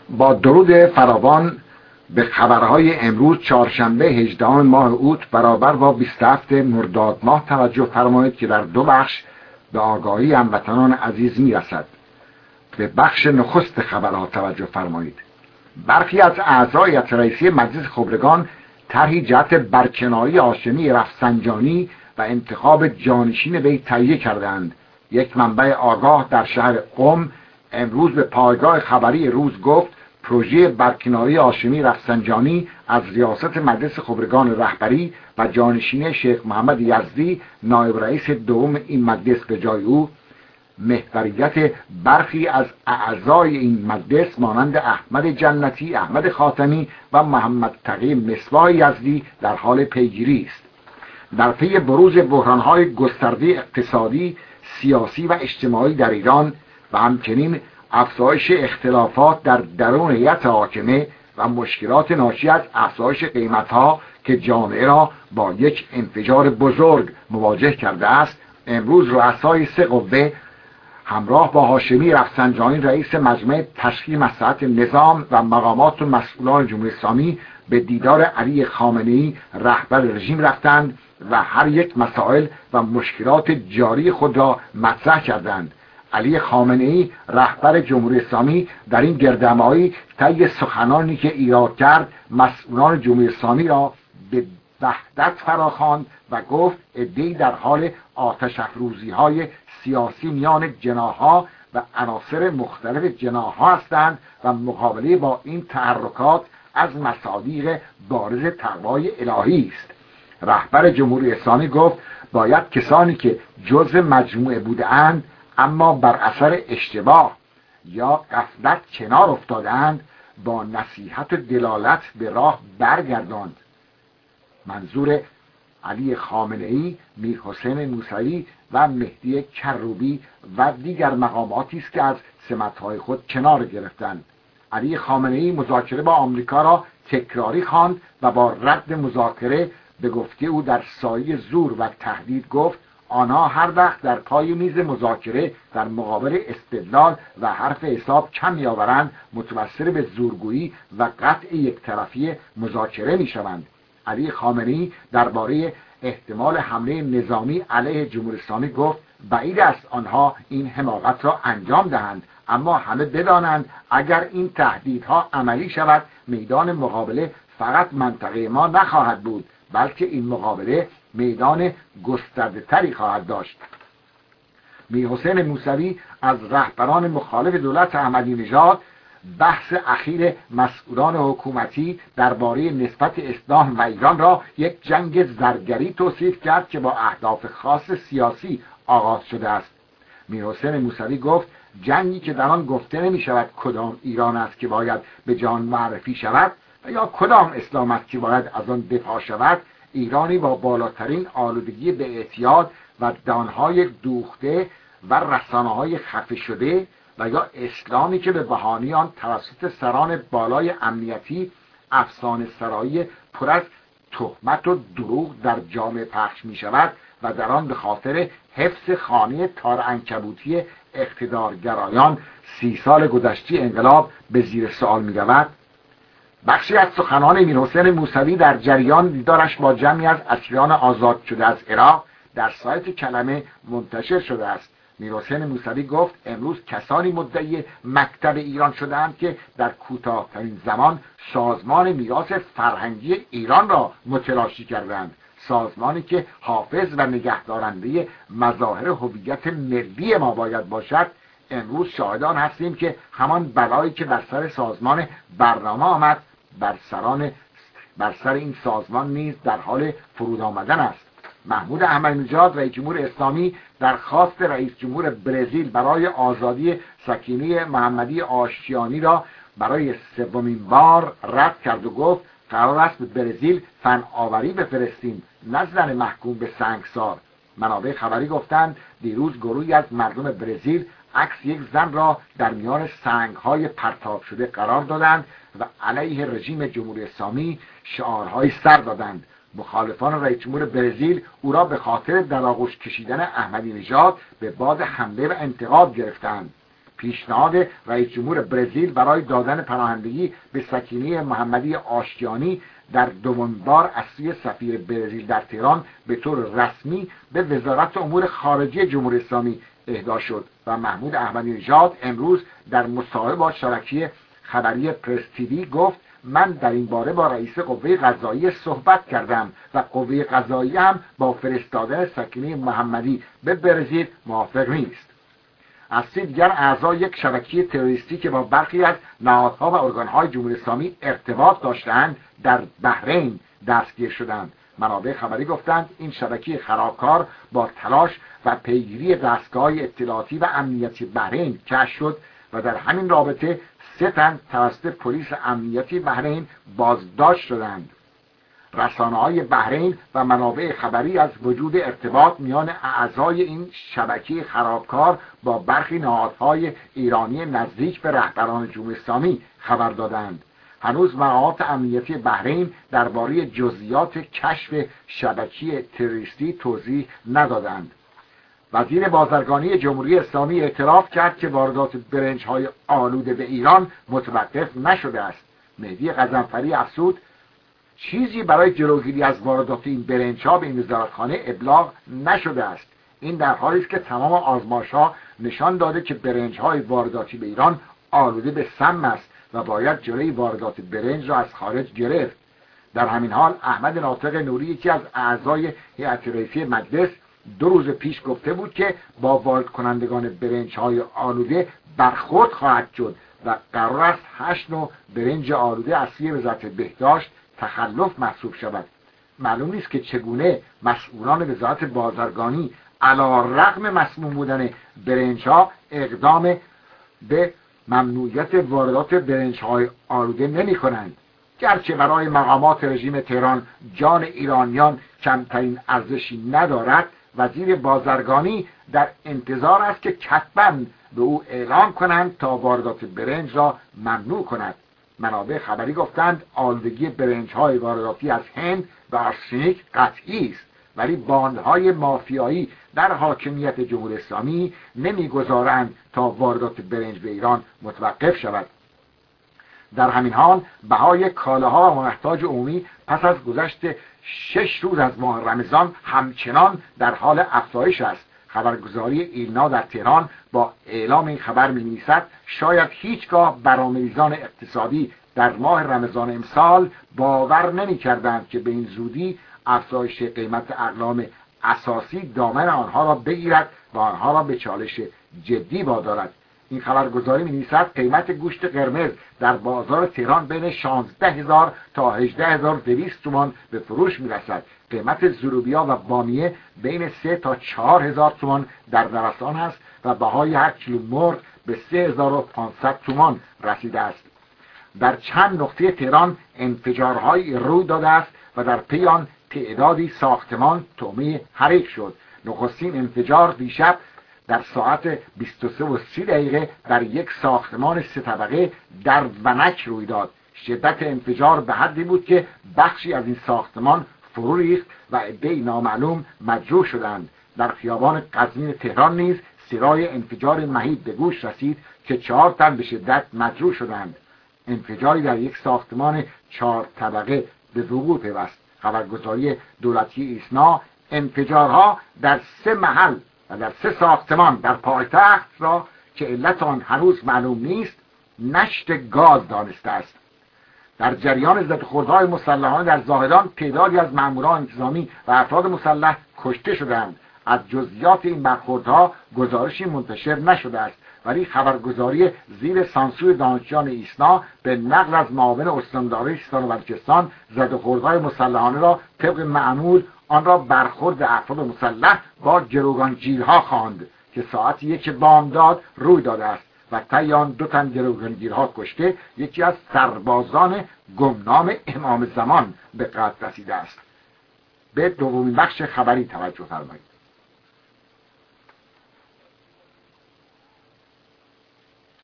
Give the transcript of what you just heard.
با درود فراوان به خبرهای امروز چهارشنبه 18 ماه اوت برابر با 27 مرداد ماه توجه فرمایید که در دو بخش به آگاهی هموطنان عزیز میرسد. به بخش نخست خبرها توجه فرمایید. برخی از اعضای هیئت رئیسه مجلس خبرگان طرحی جهت برکناری هاشمی رفسنجانی و انتخاب جانشین وی تهیه کردند. یک منبع آگاه در شهر قم امروز به پایگاه خبری روز گفت پروژه برکناری هاشمی رفسنجانی از ریاست مجلس خبرگان رهبری و جانشینی شیخ محمد یزدی نایب رئیس دوم این مجلس به جای او، محوریت برخی از اعضای این مجلس مانند احمد جنتی، احمد خاتمی و محمد تقی مصباح یزدی در حال پیگیری است. در پی بروز بحران‌های گسترده اقتصادی، سیاسی و اجتماعی در ایران و همچنین افزایش اختلافات در درون هیئت حاکمه و مشکلات ناشی از افزایش قیمت‌ها که جامعه را با یک انفجار بزرگ مواجه کرده است، امروز رؤسای سه قوه همراه با هاشمی رفسنجانی رئیس مجمع تشخیص مصلحت نظام و مقامات و مسئولان جمهوری اسلامی به دیدار علی خامنه‌ای رهبر رژیم رفتند و هر یک مسائل و مشکلات جاری خود را مطرح کردند. علی خامنه‌ای رهبر جمهوری اسلامی در این گردهمایی طی سخنانی که ایراد کرد مسئولان جمهوری اسلامی را به وحدت فراخواند و گفت عده‌ای در حال آتش افروزی‌های سیاسی میان جناح‌ها و عناصر مختلف جناح‌ها هستند و مقابله با این تحرکات از مصادیق بارز تقوای الهی است. رهبر جمهوری اسلامی گفت باید کسانی که جزء مجموعه بودند اما بر اثر اشتباه یا غفلت کنار افتادند با نصیحت و دلالت به راه برگرداند. منظور علی خامنه‌ای، میرحسین موسوی و مهدی کروبی و دیگر مقاماتی است که از سمت‌های خود کنار گرفتند. علی خامنه‌ای مذاکره با آمریکا را تکراری خواند و با رد مذاکره به گفته او در سایه زور و تهدید گفت آنها هر وقت در پای میز مذاکره در مقابل استدلال و حرف حساب کم می‌آورند متوسل به زورگویی و قطع یک طرفی مذاکره می‌شوند. علی خامنه‌ای درباره احتمال حمله نظامی علیه جمهوری اسلامی گفت بعید است آنها این حماقت را انجام دهند، اما همه بدانند اگر این تهدیدها عملی شود میدان مقابله فقط منطقه ما نخواهد بود، بلکه این مقابله میدان گسترده تری خواهد داشت. میرحسین موسوی از رهبران مخالف دولت احمدی نژاد بحث اخیر مسئولان حکومتی درباره نسبت اسلام و ایران را یک جنگ زرگری توصیف کرد که با اهداف خاص سیاسی آغاز شده است. میرحسین موسوی گفت جنگی که در آن گفته نمی شود کدام ایران است که باید به جان معرفی شود و یا کدام اسلام است که باید از آن دفاع شود، ایرانی با بالاترین آلودگی به اعتیاد و دانهای دوخته و رسانه‌های خفه شده و یا اسلامی که به بهانه آن توسط سران بالای امنیتی افسانه سرایی پر از تهمت و دروغ در جامعه پخش می شود و در آن به خاطر حفظ خانه تار عنکبوتی اقتدارگرایان 30 سال گذشته انقلاب به زیر سوال می رود. بخشی از سخنان میرحسین موسوی در جریان دیدارش با جمعی از اسیران آزاد شده از عراق در سایت کلمه منتشر شده است. میرحسین موسوی گفت امروز کسانی مدعی مکتب ایران شدند که در کوتاه‌ترین زمان سازمان میراث فرهنگی ایران را متلاشی کردند، سازمانی که حافظ و نگهدارنده مظاهر هویت ملی ما باید باشد. امروز شاهدان هستیم که همان بلایی که بر سر سازمان برنامه آمد بر سر این سازمان نیز در حال فرود آمدن است. محمود احمدی نژاد رئیس جمهور اسلامی درخواست رئیس جمهور برزیل برای آزادی سکینه محمدی آشتیانی را برای سومین بار رد کرد و گفت قرار است به برزیل فناوری بفرستیم نه زن محکوم به سنگسار. منابع خبری گفتند دیروز گروهی از مردم برزیل عکس یک زن را در میان سنگ‌های پرتاب شده قرار دادند و علیه رژیم جمهوری اسلامی شعارهای سر دادند. مخالفان رئیس جمهور برزیل او را به خاطر در آغوش کشیدن احمدی نژاد به باد حمله و انتقاد گرفتند. پیشنهاد رئیس جمهور برزیل برای دادن پناهندگی به سکینه محمدی آشتیانی در دومین بار از سوی سفیر برزیل در تهران به طور رسمی به وزارت امور خارجه جمهوری اسلامی اهدا شد و محمود احمدی نژاد امروز در مصاحبه با شبکه خبری پرس تیوی گفت: من در این باره با رئیس قوه قضاییه صحبت کردم و قوه قضاییه هم با فرستادن سکینه محمدی به برزیل موافق نیست. از سوی دیگر اعضای یک شبکه تروریستی که با برخی از نهادها و ارگانهای جمهوری اسلامی ارتباط داشتند در بحرین دستگیر شدند. منابع خبری گفتند این شبکه خرابکار با تلاش و پیگیری دستگاه اطلاعاتی و امنیتی بحرین کشف شد و در همین رابطه 3 تن توسط پلیس امنیتی بحرین بازداشت شدند. رسانه‌های بحرین و منابع خبری از وجود ارتباط میان اعضای این شبکه خرابکار با برخی نهادهای ایرانی نزدیک به رهبران جمهوری اسلامی خبر دادند. هنوز مقامات امنیتی بحرین درباره جزئیات کشف شبکه تروریستی توضیح ندادند. وزیر بازرگانی جمهوری اسلامی اعتراف کرد که واردات برنج‌های آلوده به ایران متوقف نشده است. مهدی غضنفری افزود: چیزی برای جلوگیری از واردات این برنج‌ها به این وزارتخانه ابلاغ نشده است. این در حالی است که تمام آزمایش‌ها نشان داده که برنج‌های وارداتی به ایران آلوده به سم است و باید جلوی واردات برنج را از خارج گرفت. در همین حال احمد ناطق نوری، یکی از اعضای هیئت رئیسه مجلس، 2 روز پیش گفته بود که با وارد کنندگان برنج‌های آلوده برخورد خواهد شد و قرار است 8 نوع برنج آلوده از سوی وزارت بهداشت تخلف محسوب شود. معلوم نیست که چگونه مسئولان وزارت بازرگانی علی‌رغم مسموم بودن برنج‌ها اقدام به ممنوعیت واردات برنج‌های آلوده نمی‌کنند. گرچه برای مقامات رژیم تهران جان ایرانیان کمترین ارزشی ندارد، وزیر بازرگانی در انتظار است که کتباً به او اعلام کنند تا واردات برنج را ممنوع کند. منابع خبری گفتند آلودگی برنج‌های وارداتی از هند و آرسنیک قطعی است، ولی باندهای مافیایی در حاکمیت جمهوری اسلامی نمیگذارند تا واردات برنج به ایران متوقف شود. در همین حال بهای کالاها و محتاج عمومی پس از گذشت 6 روز از ماه رمضان همچنان در حال افزایش است. خبرگزاری ایلنا در تهران با اعلام این خبر می‌نویسد: شاید هیچگاه برنامه‌ریزان اقتصادی در ماه رمضان امسال باور نمی‌کردند که به این زودی افزایش قیمت اقلام اساسی دامن آنها را بگیرد و آنها را به چالش جدی وادارد. این خبرگزاری می‌نویسد قیمت گوشت قرمز در بازار تهران بین 16,000 تا 18,200 تومان به فروش می‌رسد. قیمت زروبیا و بامیه بین 3 تا 4,000 تومان در نوسان است و بهای 1 کیلو مرغ به 3,500 تومان رسیده است. در چند نقطه تهران انفجارهایی روی داده است و در پی آن تعدادی ساختمان طعمه حریق شد. نخستین انفجار دیشب در ساعت 23:30 در یک ساختمان 3 طبقه در ونک روی داد. شدت انفجار به حدی بود که بخشی از این ساختمان فرو ریخت و عده‌ای نامعلوم مجروح شدند. در خیابان قزوین تهران نیز سرای انفجار مهیب به گوش رسید که 4 تن به شدت مجروح شدند. انفجاری در یک ساختمان 4 طبقه به وقوع پیوست. خبرگزاری دولتی ایسنا انفجارها در 3 محل و در 3 ساختمان در پایتخت را که علت آن هنوز معلوم نیست نشت گاز دانسته است. در جریان ضدخوردهای مسلحانه در زاهدان تعدادی از ماموران انتظامی و افراد مسلح کشته شدند. از جزئیات این برخوردها گزارشی منتشر نشده است، ولی خبرگزاری زیر سانسور دانشجویان ایسنا به نقل از معاون استانداری سیستان و بلوچستان ضدخوردهای مسلحانه را طبق معمول آن را برخورد افراد مسلح با گروگانگیرها خواند که ساعت 1 بامداد روی داده است و طی آن 2 تن گروگانگیرها کشته، یکی از سربازان گمنام امام زمان به قتل رسیده است. به دومین بخش خبری توجه فرمایید.